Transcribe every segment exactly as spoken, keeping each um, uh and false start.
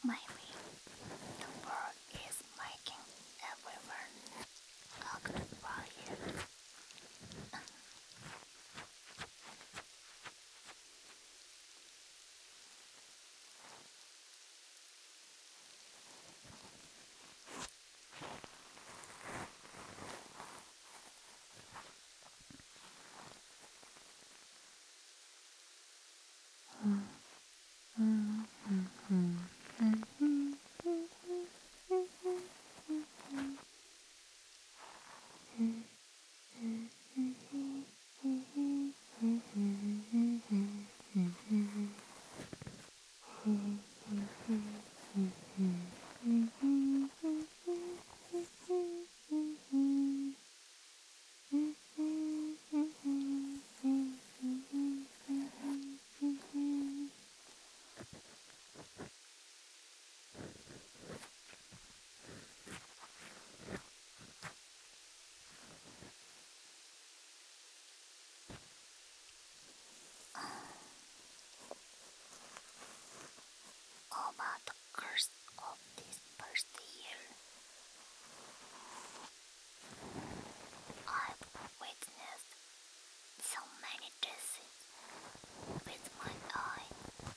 Maybe the world is making everyone act tired. About the curse of this first year, I've witnessed so many deaths with my eyes.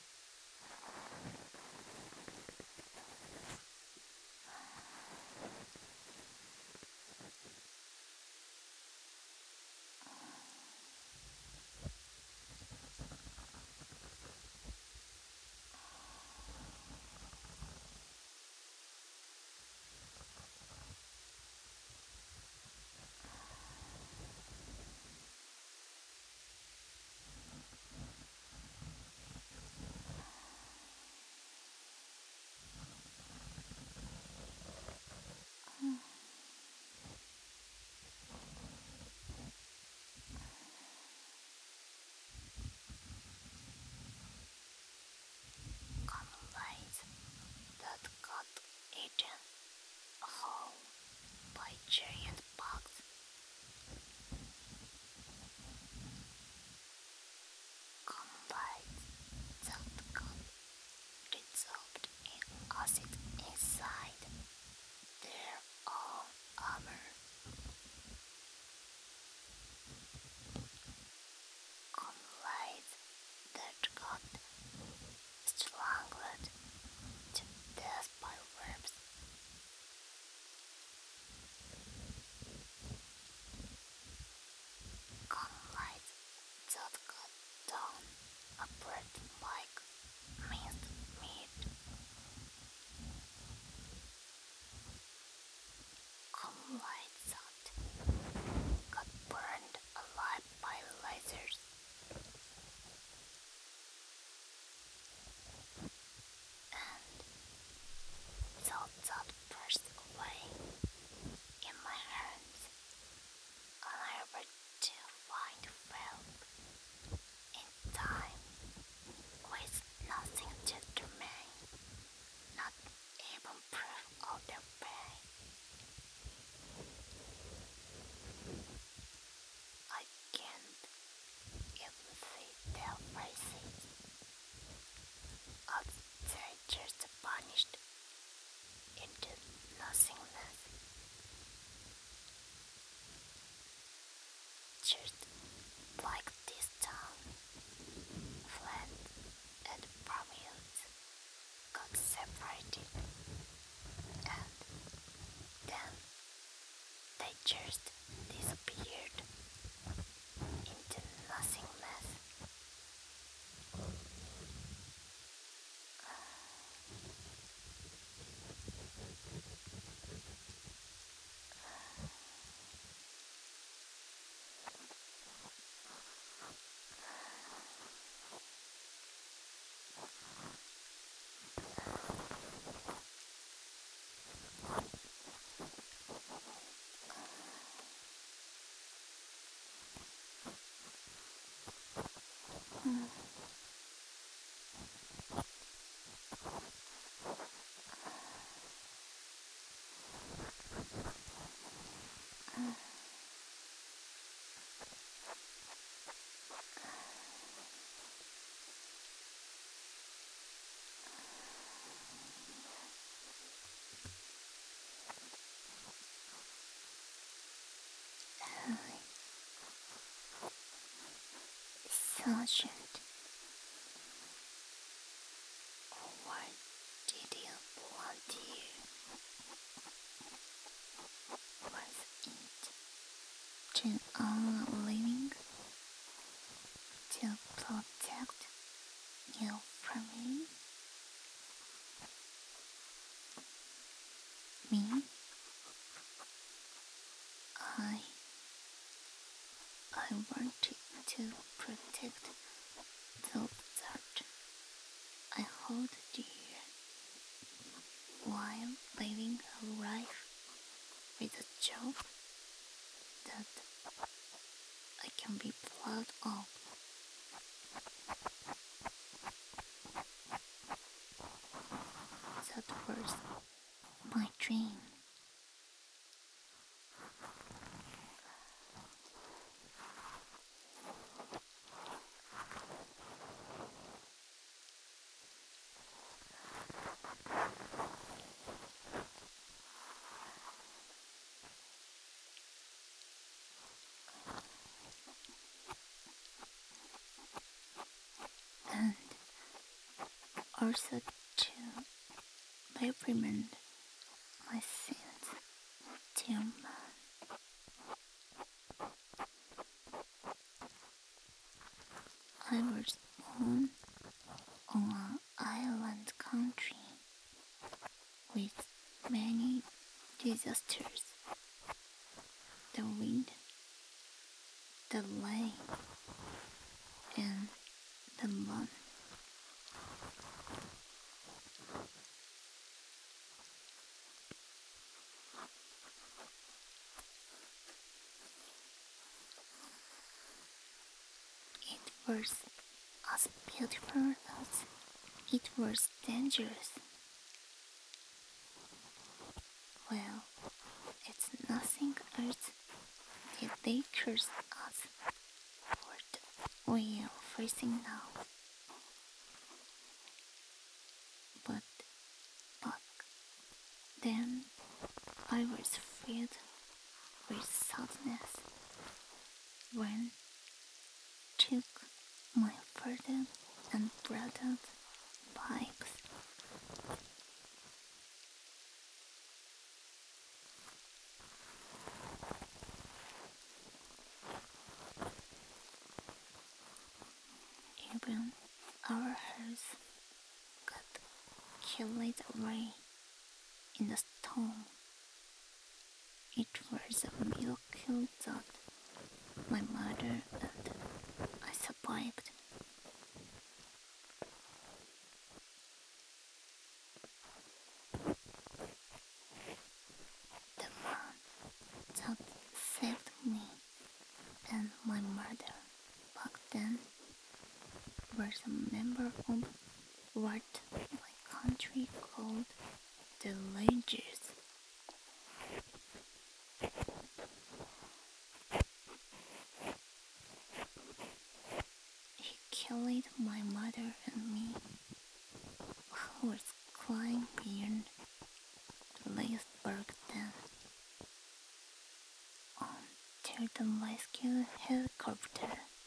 Complaints that got eaten whole by giant bugs. Complaints that got dissolved in acid inside their own armor. Complaints that got strangled to death by worms. Complaints that got done a bread like minced meat. Complaints that got burned alive by lasers. And thoughts that burst away in my hands, unable to find help in time, with nothing to remain, not even proof of their pain. I can't even see their faces, as they just vanished into nothingness, just like this town, Flint and Bermuda got separated, and then they just disappeared into nothingness. imagined? Or what did you plant here? Was it to own a living? To protect you from me? Me? I I wanted to protect those that I hold dear while living a life with a job that I can be proud of. That was my dream. And also to reprimand my sins, dear man. I was born on an island country with many disasters. The wind, the rain, and the moon. It was as beautiful as it was dangerous. Well, it's nothing else ridiculous as what we are facing now. But back then, I was filled with sadness when took my father and brother's bikes. Even our house got carried away in the storm. It was a miracle that my mother and I survived. The man that saved me and my mother back then was a member of what my country called the Rangers. He carried my mother and me, who was crying beyond the Leesburg then, onto the rescue helicopter.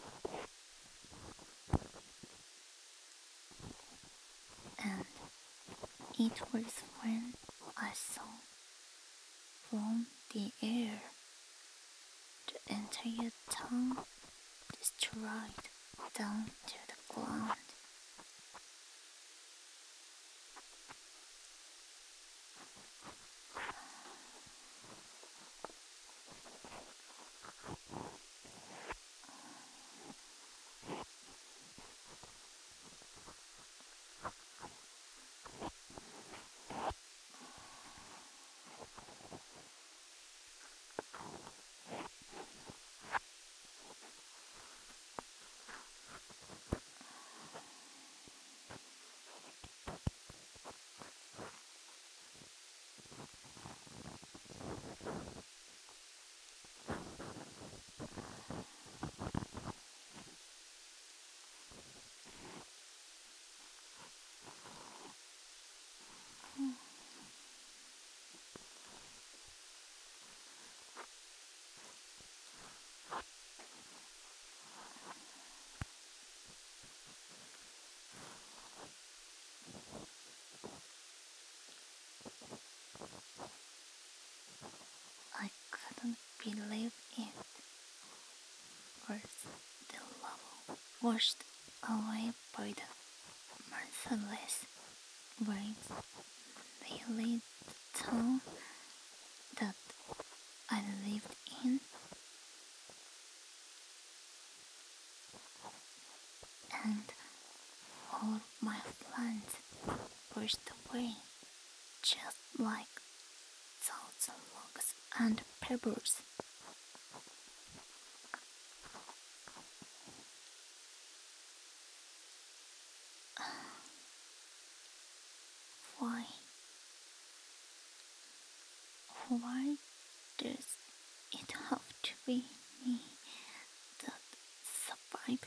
And it was when I saw from the air the entire town destroyed down to the ground. leave it was the level washed away by the merciless waves. They lead the town that I lived in, and all my plans pushed away, just like thousand logs and pebbles. Why? Why does it have to be me that survived?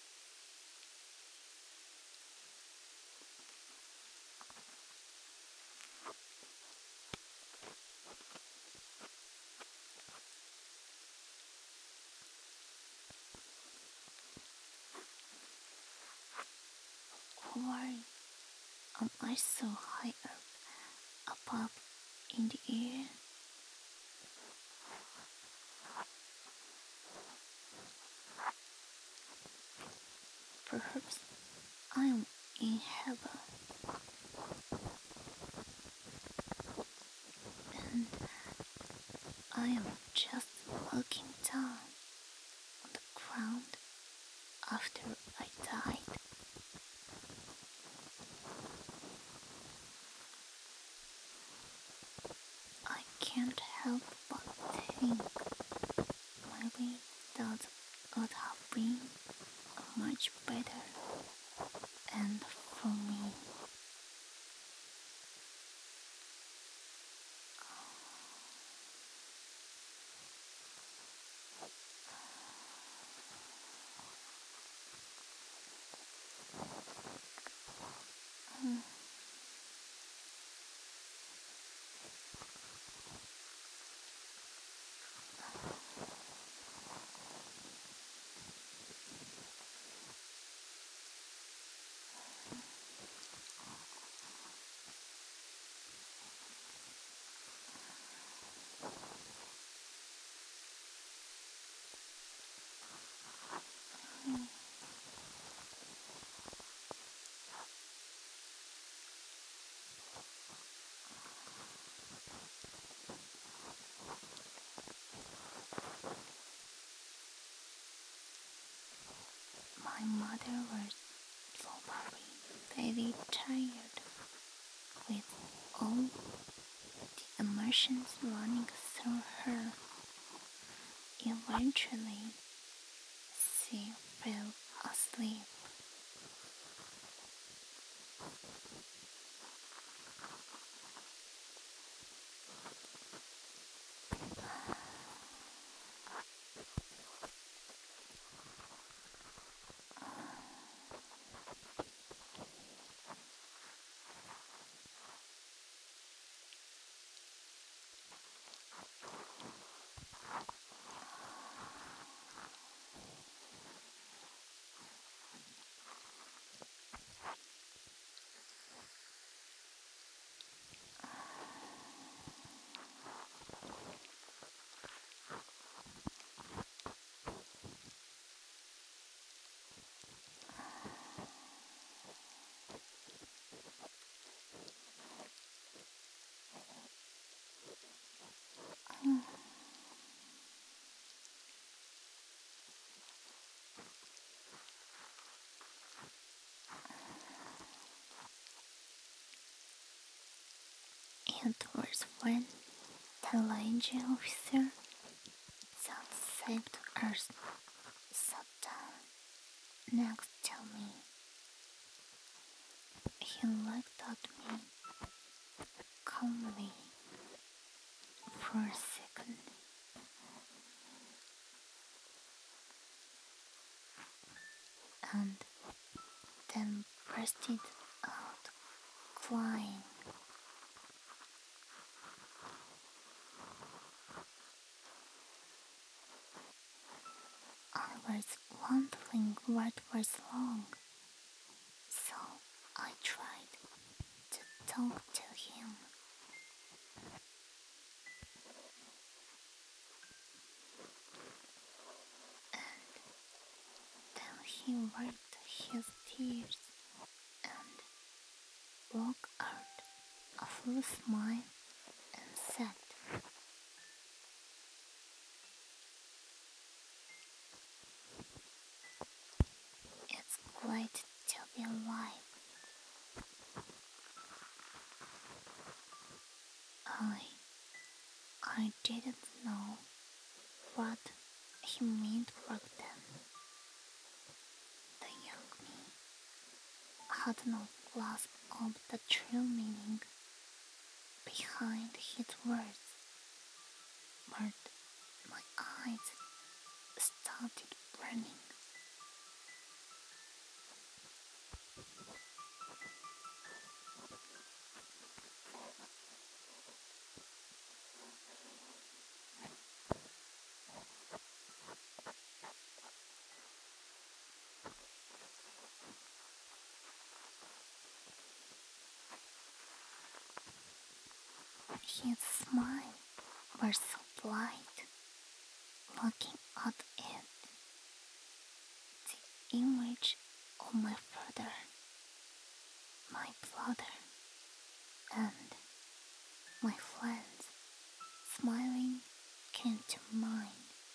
Why am I so high up above in the air? Perhaps I am in heaven, and I am just looking down on the ground after I died. I can't help but think maybe that would have been much better and for me. My mother was probably very tired with all the emotions running through her. Eventually, she fell asleep. It was when the ranger officer that saved us sat down next to me. He looked at me calmly for a second, and then bursted out crying. I was wondering what was wrong, so I tried to talk to him. full smile and said, "It's great to be alive." I, I didn't know what he meant back then. The young me had no grasp of the true meaning behind his words, but my eyes started burning. His smile was so bright. Looking at it, the image of my father, my brother, and my friends smiling came to mind.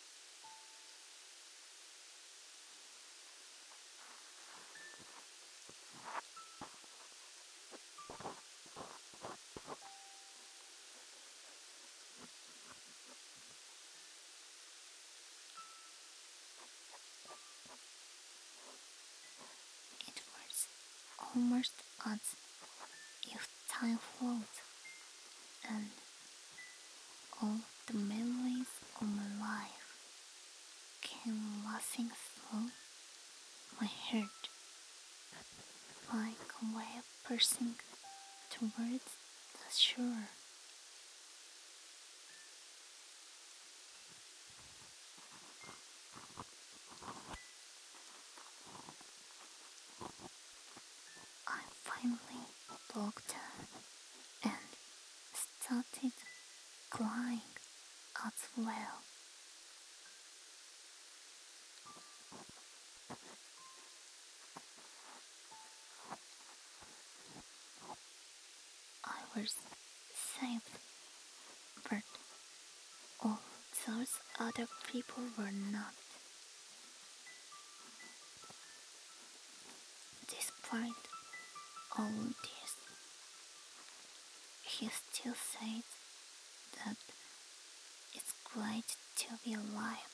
It was almost as if time froze and all the memories of my life came rushing through my head like a wave pushing towards the shore. I finally broke down and started crying as well. I was saved, but all those other people were not. Despite all this, he still said that it's great to be alive.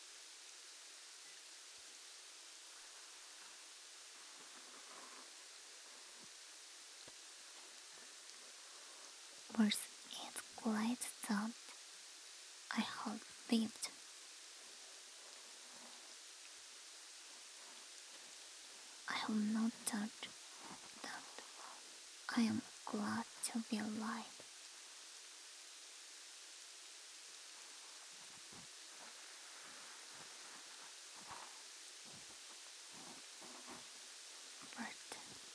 Was it great that I have lived? I have no doubt that I am glad to be alive. But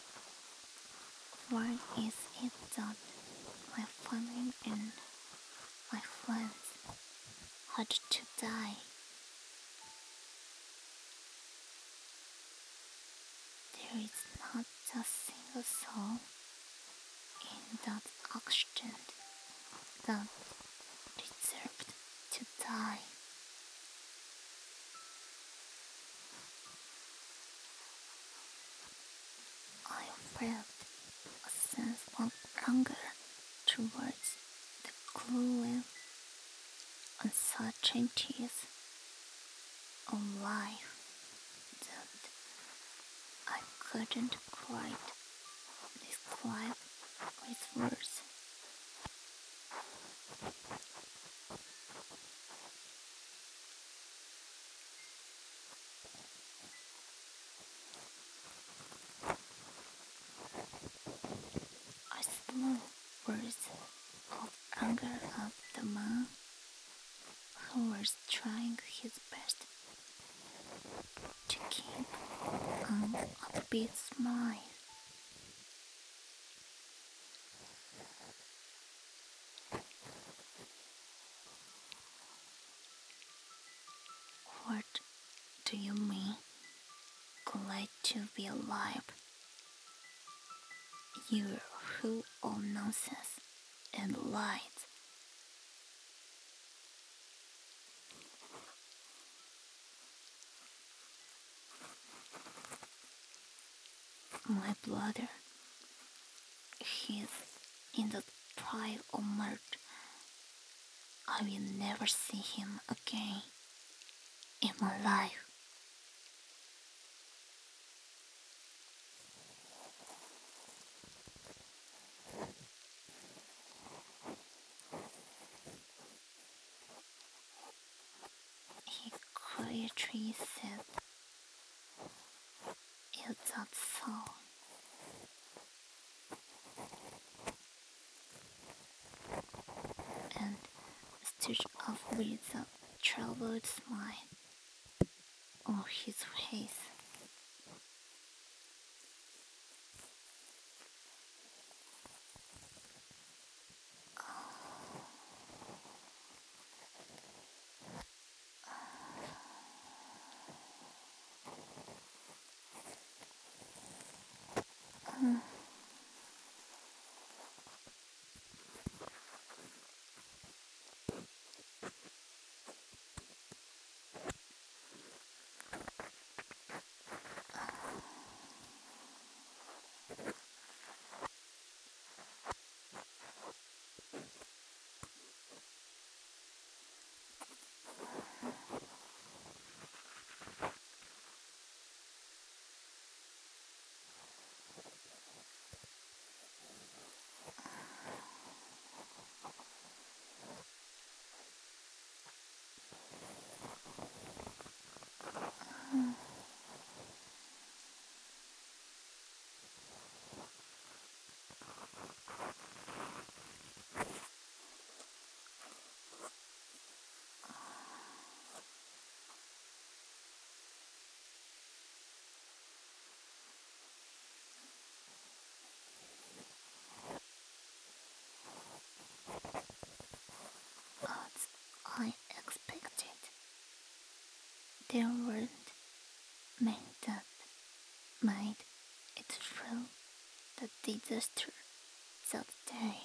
why is it that my family and my friends had to die? There is not a single soul in that accident that deserved to die. I felt a sense of anger towards the cruel uncertainties of life that I couldn't quite describe with words. I threw words of anger at the man who was trying his best to keep an upbeat smile. What do you mean, glad to be alive? You're full of nonsense. and light. My brother, he's in the trial of murder. I will never see him again in my life. He quietly said, "Is that so?" And stood up with a troubled smile on his face. As I expected, there weren't many that made it through the disaster that day.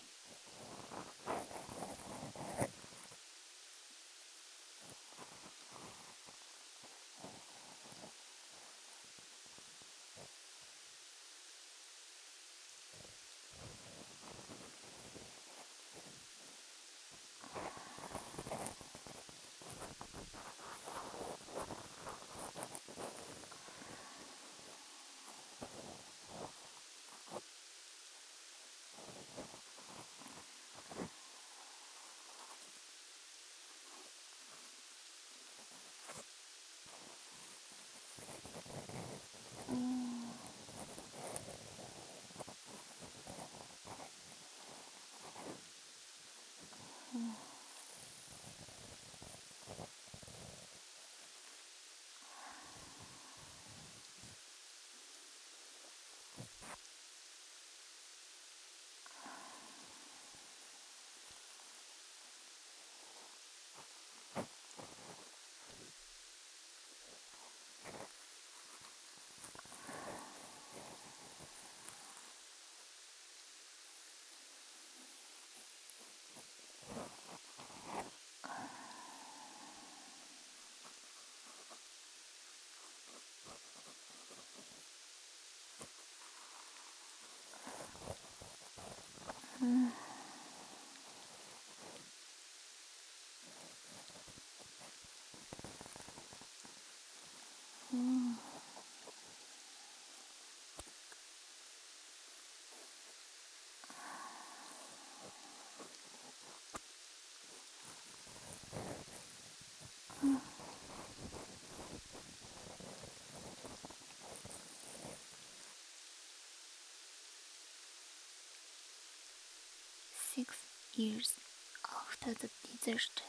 Six years after the disaster,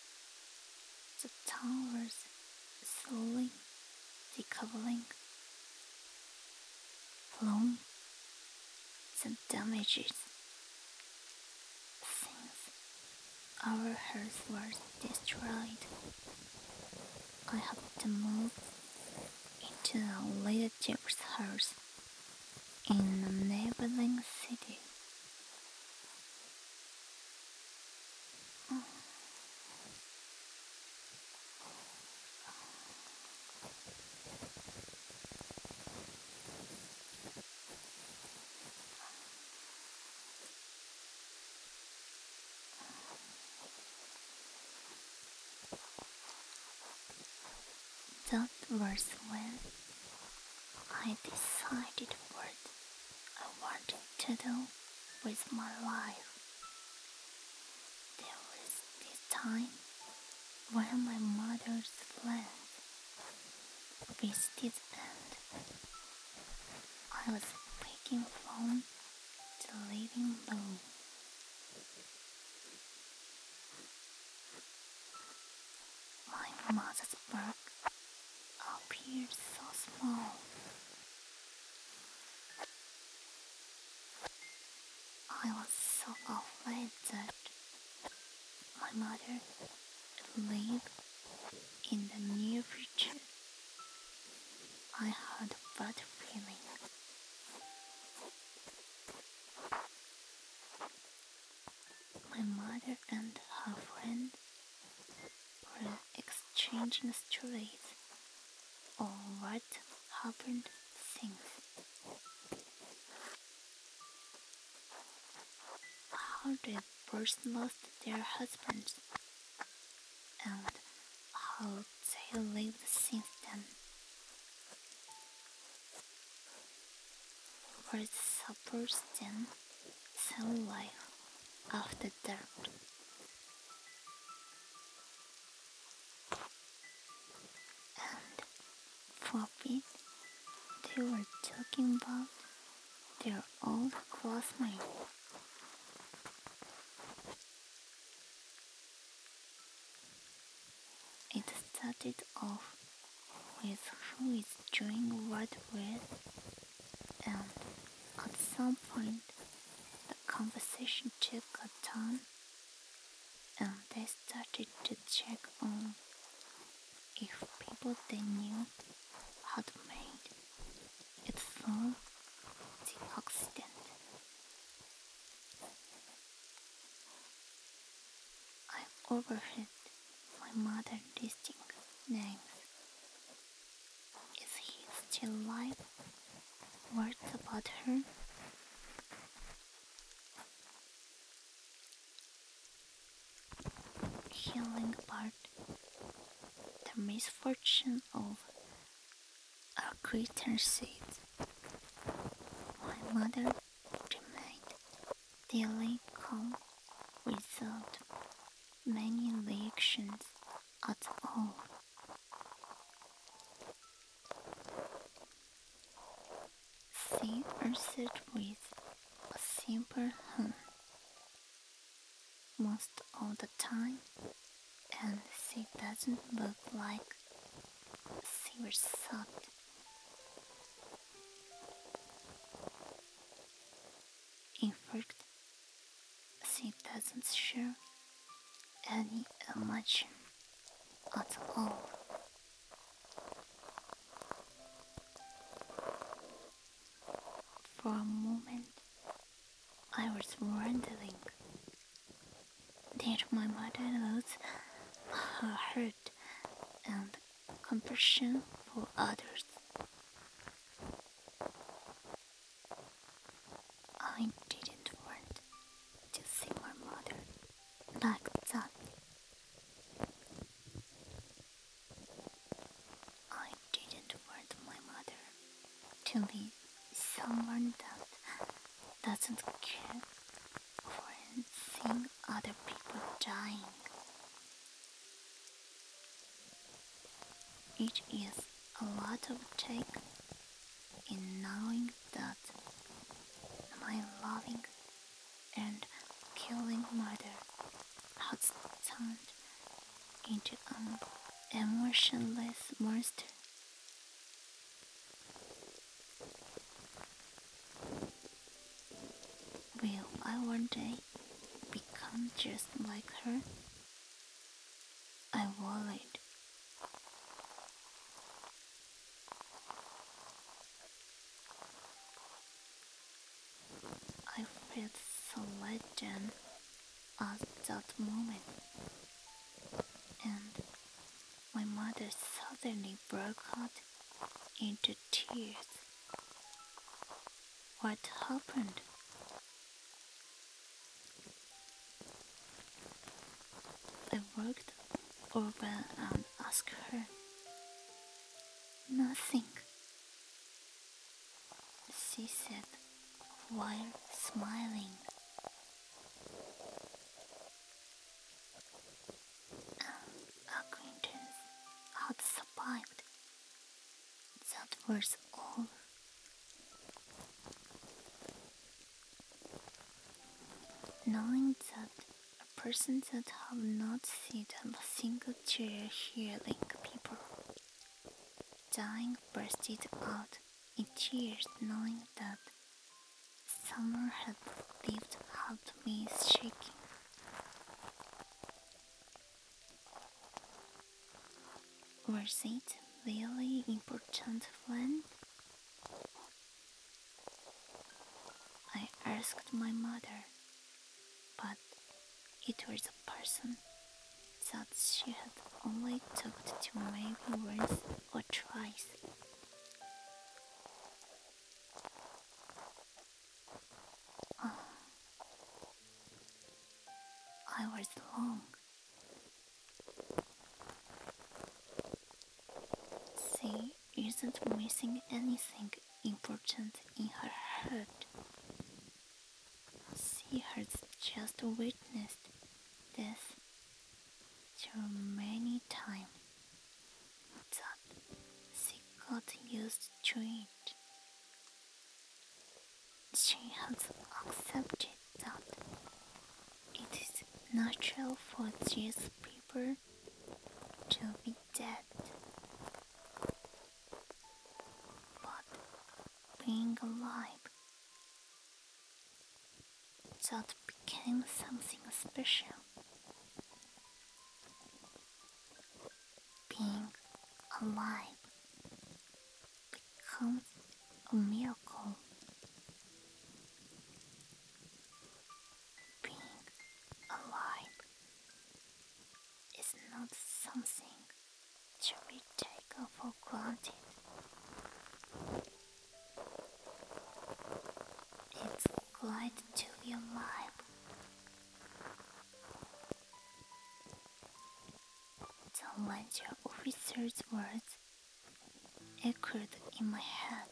the town was slowly recovering from the damages since our house was destroyed. I had to move into a relative's house in a neighboring city. That was when I decided what I wanted to do with my life. There was this time when my mother's friends visited and I was speaking from the living room. My mother's bark appeared so small. I was so afraid that my mother would live in the near future. I had a bad feeling. My mother and her friend were exchanging stories on what happened since. How they both lost their husbands and how they lived since then. Was supposed then some life after dark. And for a bit, they were talking about their old classmate. It started off with who is doing what with, and at some point the conversation took a turn and they started to check on if people they knew had made it through the accident. I overheard my mother listing names. Is he still alive? What about her? Hearing about the misfortune of acquaintances, my mother remained daily calm without many reactions at all. She answered with a simple hum most of the time, and she doesn't look like she was sad. In fact, she doesn't show any emotion at all. For a moment, I was wondering, did my mother lose her heart and compassion for others? I didn't want to see my mother like that. I didn't want my mother to be someone that doesn't care for seeing other people dying. It is a lot of take in knowing that my loving and killing mother has turned into an emotionless monster. Will I one day become just like her? I worried. I felt so let down at that moment, and my mother suddenly broke out into tears. What happened? I walked over and asked her. Nothing, she said while smiling. Acquaintance had survived. That was all. Knowing that a person that have not seen a single tear healing people dying bursted out in tears, knowing that summer had lived helped me shaking. Was it really important when? I asked my mother, but it was a person that she had only talked to maybe once or twice. Oh, I was wrong. She isn't missing anything important in her head. She has just witnessed death so many times that she got used to it. She has accepted that it is natural for these people to be dead. But being alive, that became something special. Being alive becomes a miracle. Being alive is not something to be taken for granted. It's glad to be alive. The ranger officer's words echoed in my head.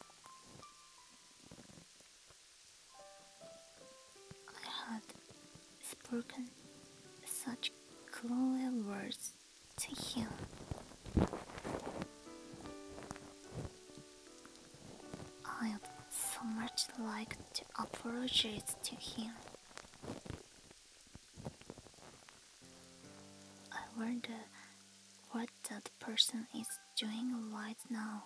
I had spoken such cruel words to him. I'd so much like to apologize to him. I wonder what that person is doing right now.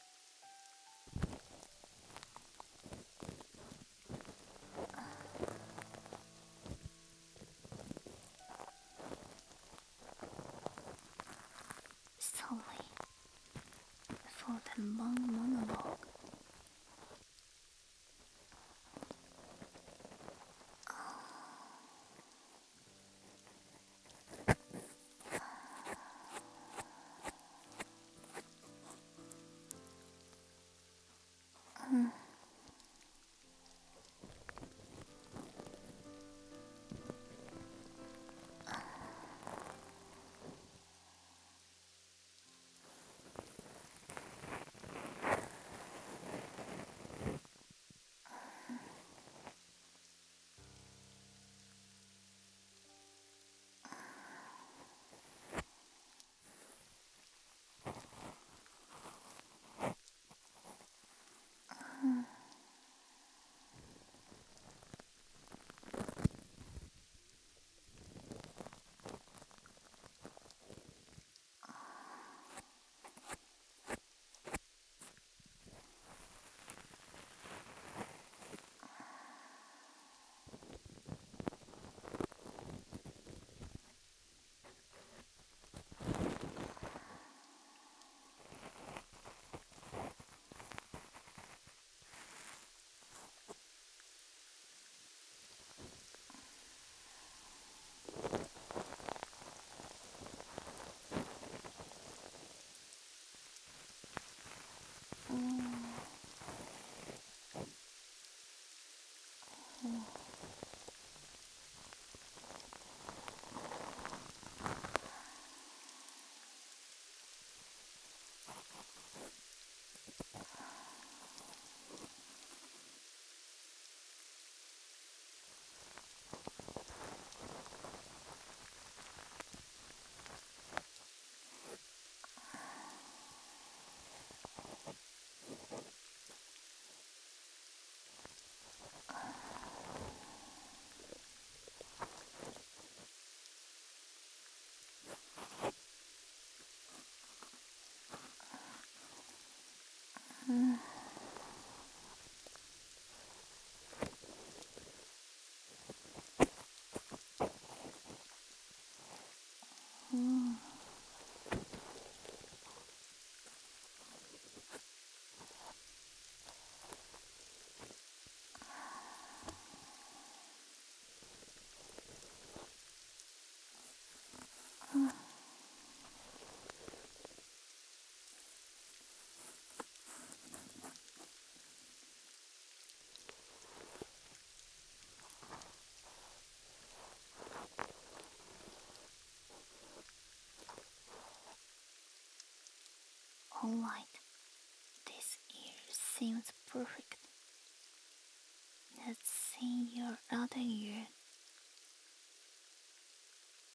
Sorry for the long monologue. polite. This ear seems perfect. Let's see your other ear